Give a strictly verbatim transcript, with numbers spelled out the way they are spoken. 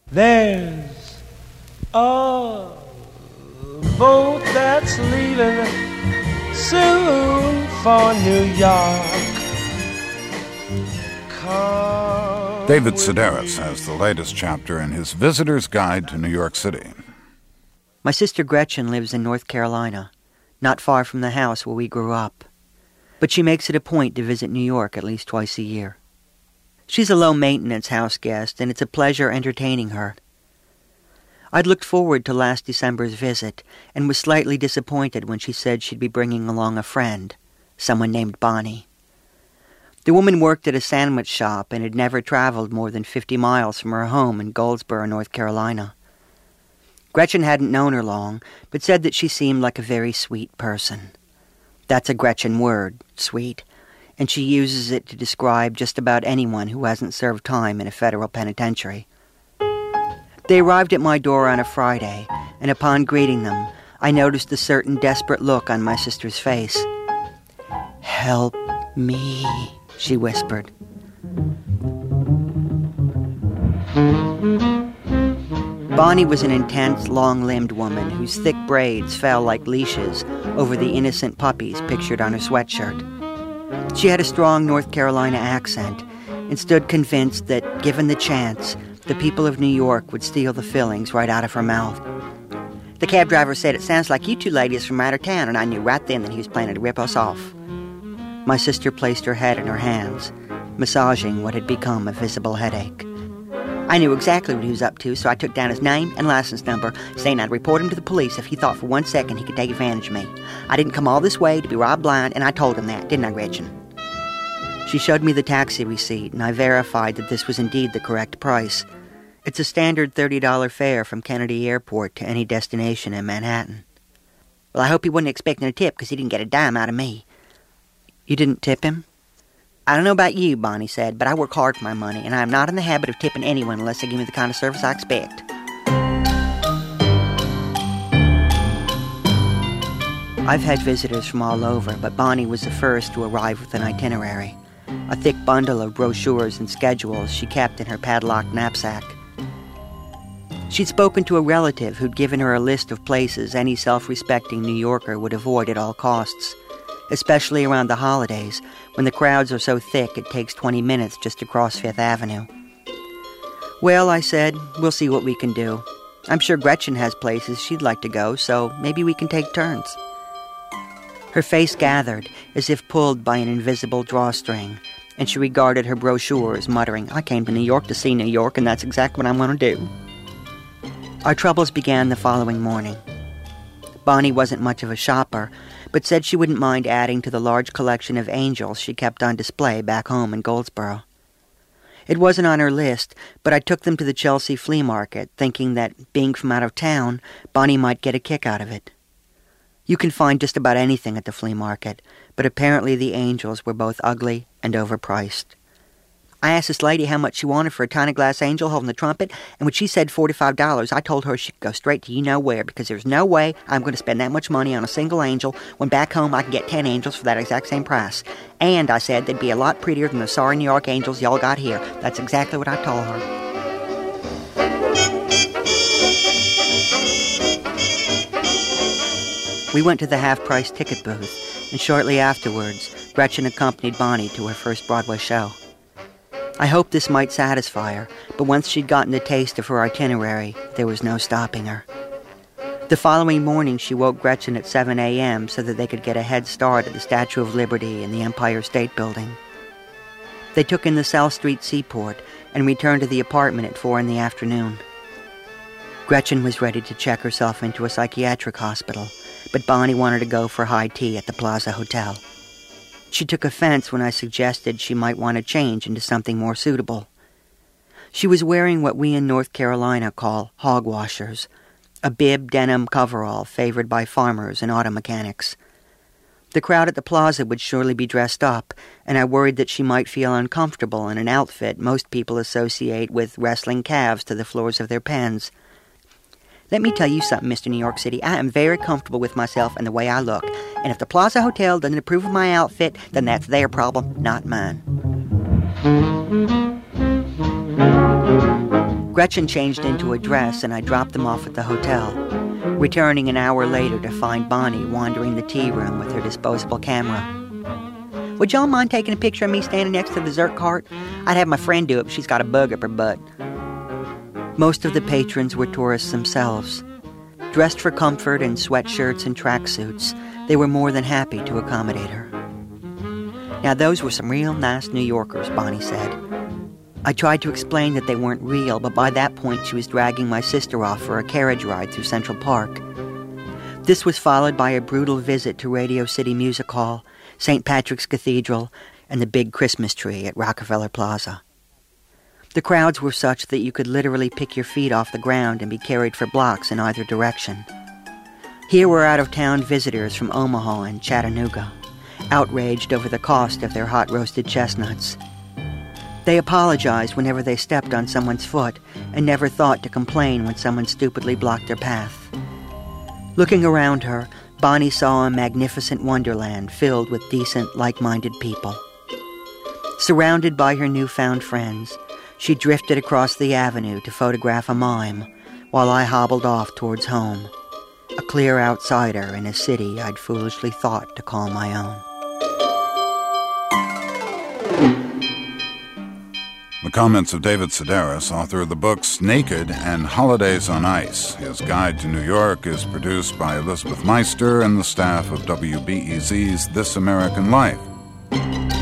There's a boat that's leaving soon for New York. Come David Sedaris has the latest chapter in his Visitor's Guide to New York City. My sister Gretchen lives in North Carolina, not far from the house where we grew up. But she makes it a point to visit New York at least twice a year. She's a low-maintenance house guest, and it's a pleasure entertaining her. I'd looked forward to last December's visit, and was slightly disappointed when she said she'd be bringing along a friend, someone named Bonnie. The woman worked at a sandwich shop and had never traveled more than fifty miles from her home in Goldsboro, North Carolina. Gretchen hadn't known her long, but said that she seemed like a very sweet person. That's a Gretchen word, sweet, and she uses it to describe just about anyone who hasn't served time in a federal penitentiary. They arrived at my door on a Friday, and upon greeting them, I noticed a certain desperate look on my sister's face. "Help me," she whispered. Bonnie was an intense, long-limbed woman whose thick braids fell like leashes over the innocent puppies pictured on her sweatshirt. She had a strong North Carolina accent and stood convinced that, given the chance, the people of New York would steal the fillings right out of her mouth. "The cab driver said, 'It sounds like you two ladies from out of town,' and I knew right then that he was planning to rip us off." My sister placed her head in her hands, massaging what had become a visible headache. "I knew exactly what he was up to, so I took down his name and license number, saying I'd report him to the police if he thought for one second he could take advantage of me. I didn't come all this way to be robbed blind, and I told him that, didn't I, Gretchen?" She showed me the taxi receipt, and I verified that this was indeed the correct price. It's a standard thirty dollars fare from Kennedy Airport to any destination in Manhattan. "Well, I hope he wasn't expecting a tip, because he didn't get a dime out of me." "You didn't tip him?" "I don't know about you," Bonnie said, "but I work hard for my money, and I am not in the habit of tipping anyone unless they give me the kind of service I expect." I've had visitors from all over, but Bonnie was the first to arrive with an itinerary, a thick bundle of brochures and schedules she kept in her padlocked knapsack. She'd spoken to a relative who'd given her a list of places any self-respecting New Yorker would avoid at all costs, especially around the holidays, when the crowds are so thick it takes twenty minutes just to cross Fifth Avenue. "Well," I said, "we'll see what we can do. I'm sure Gretchen has places she'd like to go, so maybe we can take turns." Her face gathered, as if pulled by an invisible drawstring, and she regarded her brochures, muttering, "I came to New York to see New York, and that's exactly what I'm going to do." Our troubles began the following morning. Bonnie wasn't much of a shopper, but said she wouldn't mind adding to the large collection of angels she kept on display back home in Goldsboro. It wasn't on her list, but I took them to the Chelsea flea market, thinking that, being from out of town, Bonnie might get a kick out of it. You can find just about anything at the flea market, but apparently the angels were both ugly and overpriced. I asked this lady how much she wanted for a tiny glass angel holding the trumpet, and when she said forty-five dollars, I told her she could go straight to you-know-where, because there's no way I'm going to spend that much money on a single angel when back home I can get ten angels for that exact same price. And I said they'd be a lot prettier than the sorry New York angels y'all got here. That's exactly what I told her. We went to the half-price ticket booth, and shortly afterwards, Gretchen accompanied Bonnie to her first Broadway show. I hoped this might satisfy her, but once she'd gotten a taste of her itinerary, there was no stopping her. The following morning, she woke Gretchen at seven a.m. so that they could get a head start at the Statue of Liberty and the Empire State Building. They took in the South Street Seaport and returned to the apartment at four in the afternoon. Gretchen was ready to check herself into a psychiatric hospital, but Bonnie wanted to go for high tea at the Plaza Hotel. She took offense when I suggested she might want to change into something more suitable. She was wearing what we in North Carolina call hogwashers, a bib denim coverall favored by farmers and auto mechanics. The crowd at the plaza would surely be dressed up, and I worried that she might feel uncomfortable in an outfit most people associate with wrestling calves to the floors of their pens. "Let me tell you something, Mister New York City. I am very comfortable with myself and the way I look. And if the Plaza Hotel doesn't approve of my outfit, then that's their problem, not mine." Gretchen changed into a dress, and I dropped them off at the hotel, returning an hour later to find Bonnie wandering the tea room with her disposable camera. "Would y'all mind taking a picture of me standing next to the dessert cart? I'd have my friend do it, but she's got a bug up her butt." Most of the patrons were tourists themselves. Dressed for comfort in sweatshirts and tracksuits, they were more than happy to accommodate her. "Now those were some real nice New Yorkers," Bonnie said. I tried to explain that they weren't real, but by that point she was dragging my sister off for a carriage ride through Central Park. This was followed by a brutal visit to Radio City Music Hall, Saint Patrick's Cathedral, and the big Christmas tree at Rockefeller Plaza. The crowds were such that you could literally pick your feet off the ground and be carried for blocks in either direction. Here were out-of-town visitors from Omaha and Chattanooga, outraged over the cost of their hot-roasted chestnuts. They apologized whenever they stepped on someone's foot and never thought to complain when someone stupidly blocked their path. Looking around her, Bonnie saw a magnificent wonderland filled with decent, like-minded people. Surrounded by her newfound friends, she drifted across the avenue to photograph a mime, while I hobbled off towards home, a clear outsider in a city I'd foolishly thought to call my own. The comments of David Sedaris, author of the books Naked and Holidays on Ice. His guide to New York is produced by Elizabeth Meister and the staff of W B E Z's This American Life.